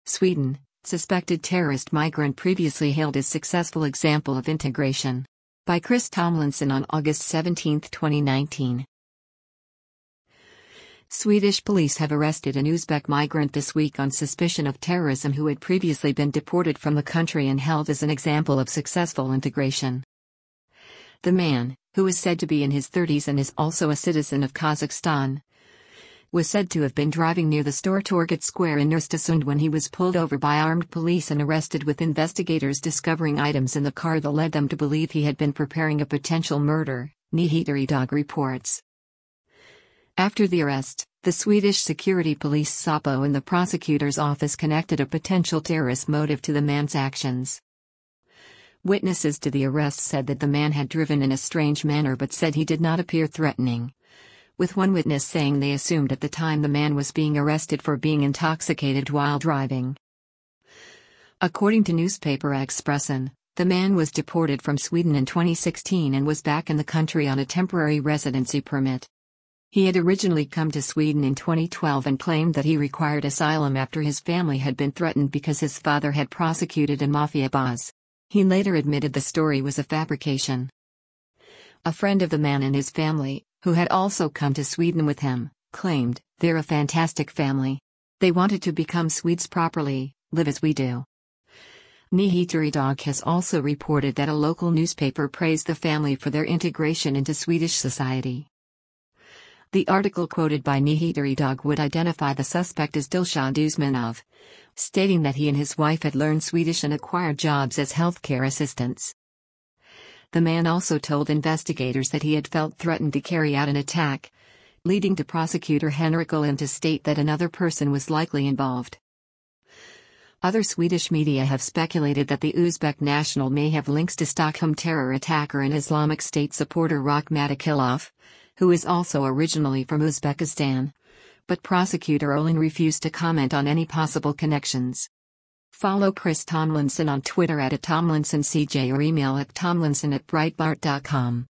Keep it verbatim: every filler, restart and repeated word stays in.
Sweden, suspected terrorist migrant previously hailed as successful example of integration. By Chris Tomlinson on August seventeenth, twenty nineteen. Swedish police have arrested an Uzbek migrant this week on suspicion of terrorism who had previously been deported from the country and held as an example of successful integration. The man, who is said to be in his thirties and is also a citizen of Kazakhstan, was said to have been driving near the Stortorget Square in Östersund when he was pulled over by armed police and arrested, with investigators discovering items in the car that led them to believe he had been preparing a potential murder, Nyheter Idag reports. After the arrest, the Swedish security police Säpo and the prosecutor's office connected a potential terrorist motive to the man's actions. Witnesses to the arrest said that the man had driven in a strange manner but said he did not appear threatening, with one witness saying they assumed at the time the man was being arrested for being intoxicated while driving. According to newspaper Expressen, the man was deported from Sweden in twenty sixteen and was back in the country on a temporary residency permit. He had originally come to Sweden in twenty twelve and claimed that he required asylum after his family had been threatened because his father had prosecuted a mafia boss. He later admitted the story was a fabrication. A friend of the man and his family, who had also come to Sweden with him, claimed, "They're a fantastic family. They wanted to become Swedes properly, live as we do." Nyheter Idag has also reported that a local newspaper praised the family for their integration into Swedish society. The article quoted by Nyheter Idag would identify the suspect as Dilshad Usmanov, stating that he and his wife had learned Swedish and acquired jobs as healthcare assistants. The man also told investigators that he had felt threatened to carry out an attack, leading to prosecutor Henrik Ullin to state that another person was likely involved. Other Swedish media have speculated that the Uzbek national may have links to Stockholm terror attacker and Islamic State supporter Rakhmat Akilov, who is also originally from Uzbekistan, but prosecutor Ullin refused to comment on any possible connections. Follow Chris Tomlinson on Twitter at Tomlinson C J or email at tomlinson at breitbart dot com.